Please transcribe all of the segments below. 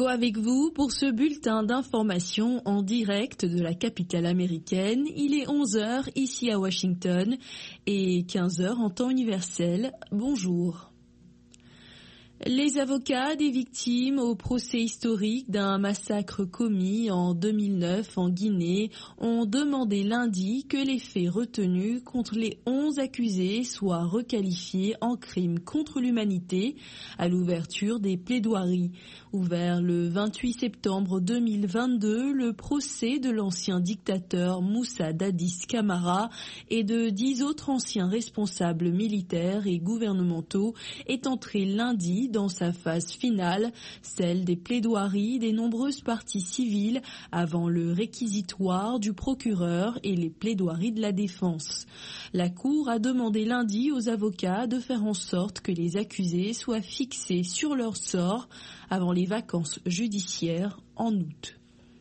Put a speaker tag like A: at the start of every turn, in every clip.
A: Echo avec vous pour ce bulletin d'information en direct de la capitale américaine. Il est 11h ici à Washington et 15h en temps universel. Bonjour. Les avocats des victimes au procès historique d'un massacre commis en 2009 en Guinée ont demandé lundi que les faits retenus contre les 11 accusés soient requalifiés en crimes contre l'humanité à l'ouverture des plaidoiries. Ouvert le 28 septembre 2022, le procès de l'ancien dictateur Moussa Dadis Camara et de 10 autres anciens responsables militaires et gouvernementaux est entré lundi dans sa phase finale, celle des plaidoiries des nombreuses parties civiles avant le réquisitoire du procureur et les plaidoiries de la défense. La Cour a demandé lundi aux avocats de faire en sorte que les accusés soient fixés sur leur sort avant les vacances judiciaires en août.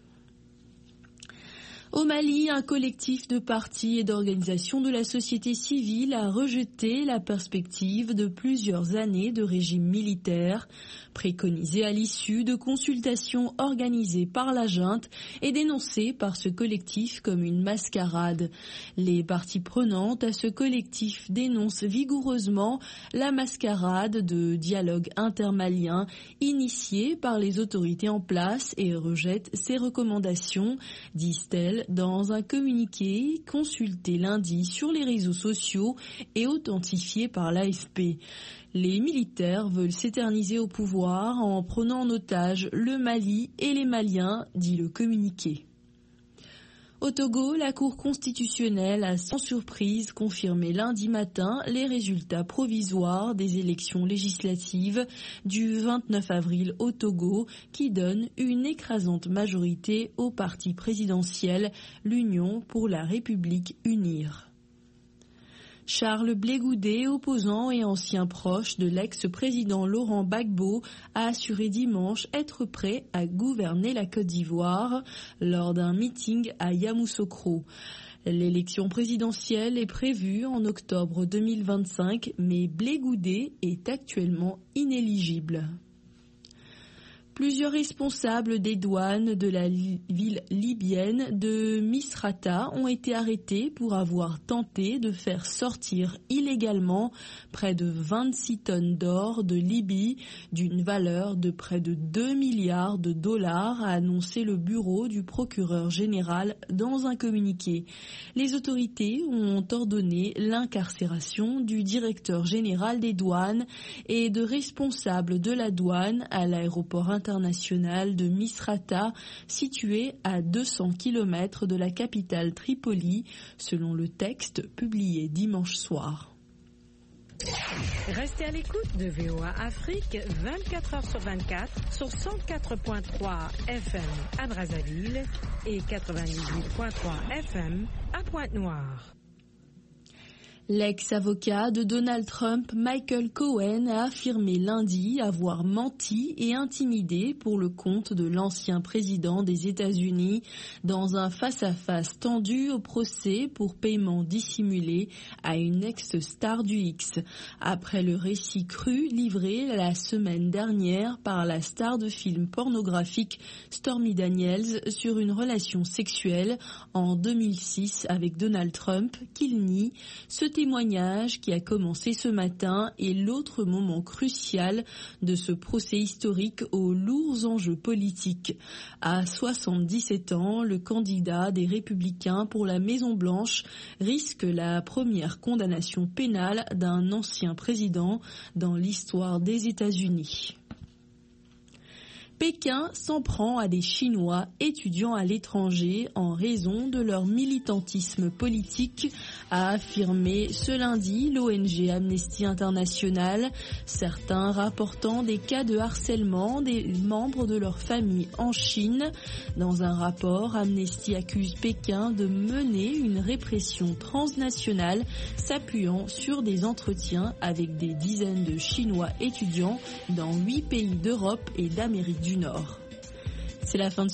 A: Au Mali, un collectif de partis et d'organisations de la société civile a rejeté la perspective de plusieurs années de régime militaire, préconisée à l'issue de consultations organisées par la junte et dénoncée par ce collectif comme une mascarade. Les parties prenantes à ce collectif dénoncent vigoureusement la mascarade de dialogue intermalien initiée par les autorités en place et rejettent ces recommandations, disent-elles, dans un communiqué consulté lundi sur les réseaux sociaux et authentifié par l'AFP. Les militaires veulent s'éterniser au pouvoir en prenant en otage le Mali et les Maliens, dit le communiqué. Au Togo, la Cour constitutionnelle a sans surprise confirmé lundi matin les résultats provisoires des élections législatives du 29 avril au Togo qui donnent une écrasante majorité au parti présidentiel, l'Union pour la République UNIR. Charles Blé Goudé, opposant et ancien proche de l'ex-président Laurent Gbagbo, a assuré dimanche être prêt à gouverner la Côte d'Ivoire lors d'un meeting à Yamoussoukro. L'élection présidentielle est prévue en octobre 2025, mais Blé Goudé est actuellement inéligible. Plusieurs responsables des douanes de la ville libyenne de Misrata ont été arrêtés pour avoir tenté de faire sortir illégalement près de 26 tonnes d'or de Libye d'une valeur de près de 2 milliards de dollars, a annoncé le bureau du procureur général dans un communiqué. Les autorités ont ordonné l'incarcération du directeur général des douanes et de responsables de la douane à l'aéroport international de Misrata, situé à 200 km de la capitale Tripoli, selon le texte publié dimanche soir.
B: Restez à l'écoute de VOA Afrique 24h sur 24 sur 104.3 FM à Brazzaville et 98.3 FM à Pointe-Noire.
A: L'ex-avocat de Donald Trump, Michael Cohen, a affirmé lundi avoir menti et intimidé pour le compte de l'ancien président des États-Unis dans un face-à-face tendu au procès pour paiement dissimulé à une ex-star du X. Après le récit cru livré la semaine dernière par la star de films pornographiques Stormy Daniels sur une relation sexuelle en 2006 avec Donald Trump, qu'il nie, ce témoignage qui a commencé ce matin est l'autre moment crucial de ce procès historique aux lourds enjeux politiques. À 77 ans, le candidat des Républicains pour la Maison-Blanche risque la première condamnation pénale d'un ancien président dans l'histoire des États-Unis. Pékin s'en prend à des Chinois étudiant à l'étranger en raison de leur militantisme politique, a affirmé ce lundi l'ONG Amnesty International, certains rapportant des cas de harcèlement des membres de leur famille en Chine. Dans un rapport, Amnesty accuse Pékin de mener une répression transnationale s'appuyant sur des entretiens avec des dizaines de Chinois étudiants dans 8 pays d'Europe et d'Amérique du Nord. C'est la fin de